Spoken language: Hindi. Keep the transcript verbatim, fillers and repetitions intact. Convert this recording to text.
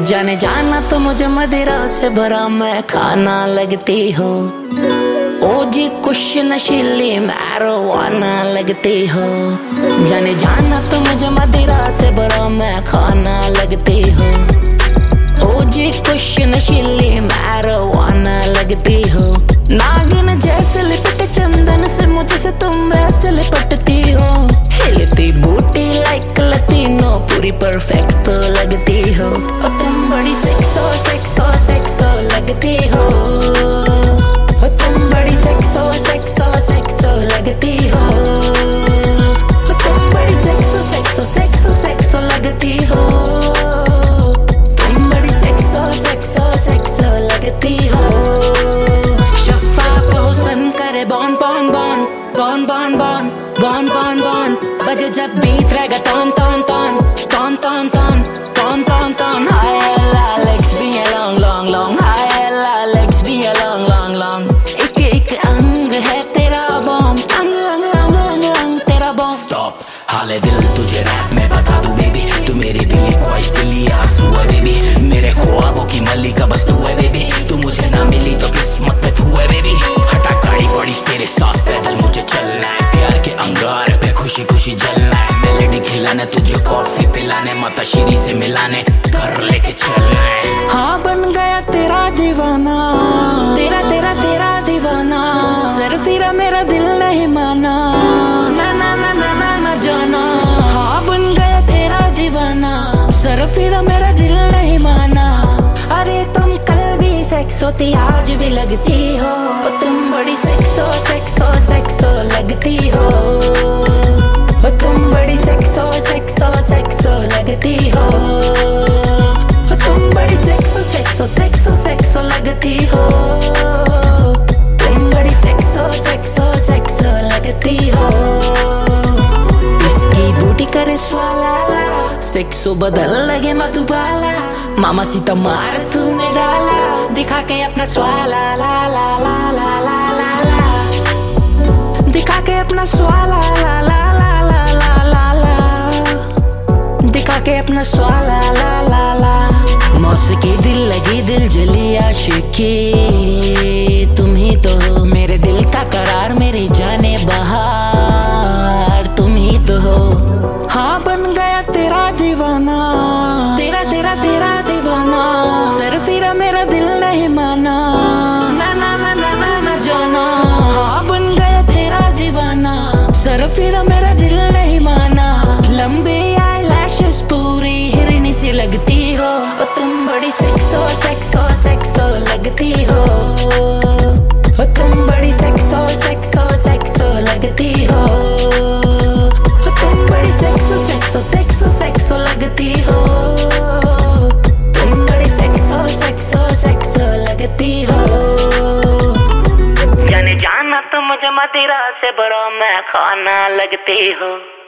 जाने जाना तो मुझे मदिरा से भरा मैं खाना लगती हो। ओ जी कुछ नशीली मैरिजुआना लगती हो। जाने जाना तो मुझे मदिरा से भरा मैं खाना लगती हो। ओ जी कुछ नशीली मैरिजुआना लगती हो। नागिन जैसे लिपट चंदन से मुझसे तुम वैसे लिपटती हो। हिलती बूटी लाइक लतीनो पूरी परफेक्ट तो लगती हो। और तुम बड़ी सेक्सो सेक्सो सेक्सो लगती हो। और तुम बड़ी सेक्सो सेक्सो सेक्सो लगती हो। और तुम बड़ी सेक्सो सेक्सो सेक्सो सेक्सो लगती हो। तुम बड़ी सेक्सो सेक्सो सेक्सो लगती हो। शफाफ हुस्न करे बॉन बॉन बॉन बॉन बॉन बॉन बॉन बॉन बॉन बजे जब बीट रहेगा टॉन टॉन टॉन टॉन टॉन टॉन टॉन टॉन टॉन। हाय अल्लाह लेग्स भी है लॉन्ग लॉन्ग लॉन्ग। हाय अल्लाह लेग्स भी है लॉन्ग लॉन्ग लॉन्ग। एक एक अंग है तेरा बॉम। अंग अंग अंग अंग अंग तेरा बॉम। स्टॉप हाले दिल तुझे रैप में बता दूं बेबी। तू मेरी दिली ख्वाहिश दिली आरज़ू है बेबी। मेरे ख्वाबों की मलिका बस तू है बेबी। तू मुझे ना मिली तो किस्मत पे तू है बेबी। हटा गाड़ी पड़ी तेरे साथ पैदल मुझे चलना है। प्यार के अंगार पे खुशी खुशी जलना है। मेलेडी खिलाने तुझे कॉफी पिलाने माता श्री से मिलाने घर लेके चलना है। हाँ बन गया तेरा दीवाना। तेरा तेरा तेरा दीवाना। फिर फिर मेरा दिल नहीं माना। ना ना ना ना ना ना जाना। हाँ बन गया तेरा दीवाना। सर फिर मेरा दिल नहीं माना। अरे तुम कल भी सेक्सो थी आज भी लगती हो। और तुम बड़ी सेक्सो सेक्सो सेक्सो लगती हो। और तुम बड़ी सेक्सो सेक्सो सेक्सो लगती हो। और तुम बड़ी सेक्सो सेक्सो सेक्सो सेक्सो लगती हो। तुम बड़ी सेक्सो सेक्सो सेक्सो लगती हो। इसकी बूटी करे स्वाला सेक्सो बदल लगे मधुबाला। मामा सीता मार तूने डाला दिखा के अपना स्वाला ला ला ला ला ला ला ला। दिखा के अपना स्वाला ला ला ला ला ला ला ला। दिखा के अपना स्वाला ला ला ला। मौसीकी दिल लगी दिल जली आशिकी। तुम ही तो हो मेरे दिल का करार मेरी जाने बहार। तुम ही तो हो। हाँ बन गया तेरा दीवाना। तेरा तेरा तेरा दीवाना। सर फिर मेरा दिल नहीं माना। ना ना ना ना ना ना जाना। हाँ बन गया तेरा दीवाना। सर फिर मेरा दिल नहीं माना। लंबी आई लैशेस पूरी हिरनी सी लगती हो। और तुम बड़ी सेक्सो सेक्सो सेक्सो लगती हो। और तुम बड़ी सेक्सो सेक्सो सेक्सो लगती हो। और तुम बड़ी सेक्सो सेक्सो सेक्सो सेक्सो लगती हो। तुम बड़ी सेक्सो सेक्सो सेक्सो लगती हो। जाने जाना तो मुझे मदिरा से भरा मैं खाना लगती हो।